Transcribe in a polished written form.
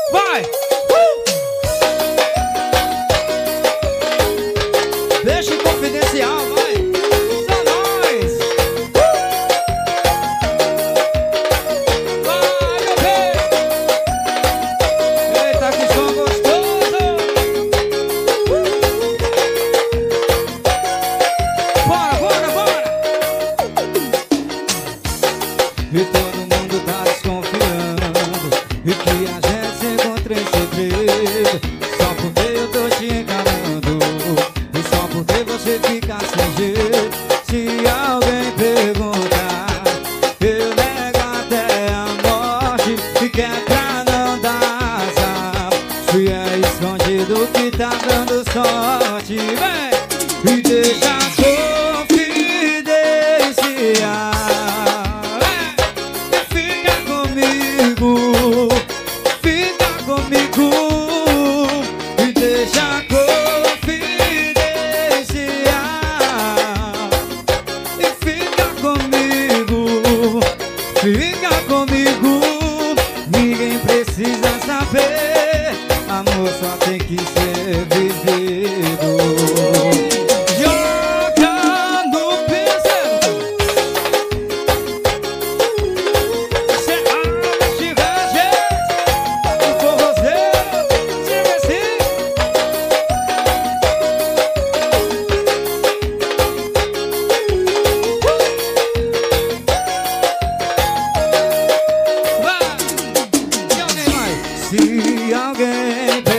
Vai! Deixa confidencial, vai! Só nós! Vai, meu bem! Eita, que som gostoso! Bora, bora, bora! E todo mundo tá desconfiando e que a gente se encontra em segredo. Só porque eu tô te encarando e só porque você fica sem jeito. Se alguém perguntar, eu nego até a morte e que é pra não dar azar. Se é escondido que tá dando sorte, vem e deixa confidenciar. Fica comigo e deixa confidenciar. E fica comigo. Ninguém precisa saber, amor só tem que ser vivido. Joga no pincel. Se tiver jeito, for você, se assim. Vai! E alguém mais? Se alguém